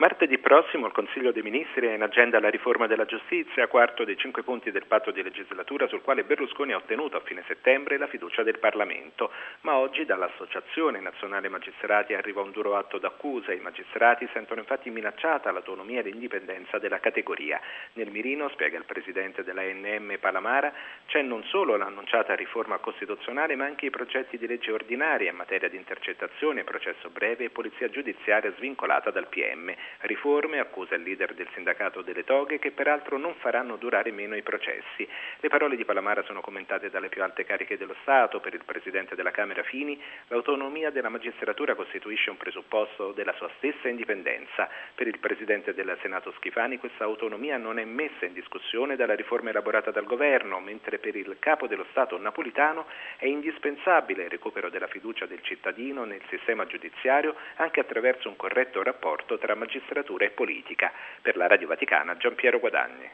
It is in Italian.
Martedì prossimo il Consiglio dei Ministri ha in agenda la riforma della giustizia, quarto dei 5 punti del patto di legislatura sul quale Berlusconi ha ottenuto a fine settembre la fiducia del Parlamento. Ma oggi dall'Associazione Nazionale Magistrati arriva un duro atto d'accusa. I magistrati sentono infatti minacciata l'autonomia e l'indipendenza della categoria. Nel mirino, spiega il presidente dell'ANM Palamara, c'è non solo l'annunciata riforma costituzionale ma anche i progetti di legge ordinaria in materia di intercettazione, processo breve e polizia giudiziaria svincolata dal PM. Riforme, accusa il leader del sindacato delle toghe, che peraltro non faranno durare meno i processi. Le parole di Palamara sono commentate dalle più alte cariche dello Stato. Per il presidente della Camera Fini, l'autonomia della magistratura costituisce un presupposto della sua stessa indipendenza. Per il presidente del Senato Schifani questa autonomia non è messa in discussione dalla riforma elaborata dal governo, mentre per il capo dello Stato Napolitano è indispensabile il recupero della fiducia del cittadino nel sistema giudiziario anche attraverso un corretto rapporto tra magistratura e politica. Per la Radio Vaticana, Giampiero Guadagni.